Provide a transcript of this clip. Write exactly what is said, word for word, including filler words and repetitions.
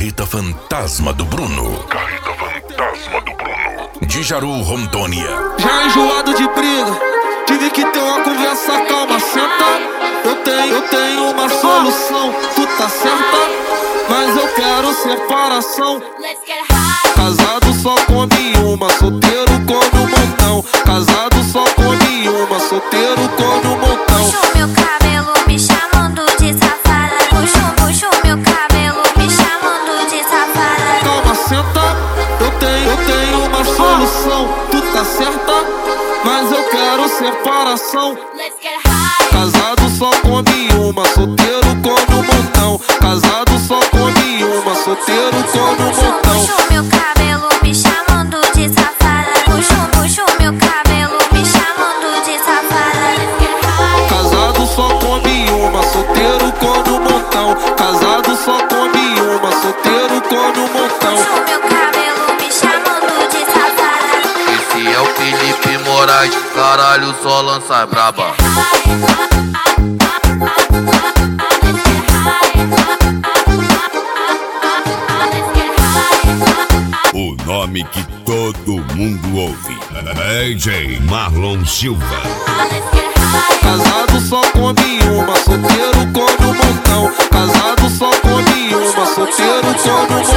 Carreta Fantasma do Bruno. Carreta Fantasma do Bruno. De Jaru, Rondônia. Já enjoado de briga, tive que ter uma conversa calma. Senta, eu tenho, eu tenho uma solução. Tu tá certa, mas eu quero separação. Casado só come uma, solteiro come um montão. Casado só come uma, solteiro come um montão. Puxo meu cabelo me chamando de safada. Puxo, puxo meu cabelo me chamando de safada. Calma, senta, eu tenho, eu tenho uma solução. Tu tá certa, mas eu quero separação. Casado só come uma, solteiro come um montão. Casado só come uma, solteiro come um montão. Puxo meu cabelo me chamando de safada. Puxo, puxo meu cabelo me chamando de safada. Casado só come uma, solteiro come um montão. Casado só come uma, solteiro come um montão. Puxo meu cabelo me chamando de safada. Esse é o Felipe Moraes, caralho, só lança braba. O nome que todo mundo ouve, D J Marlon Silva. Casado só come uma, solteiro come um montão. Casado só come uma, solteiro come um montão.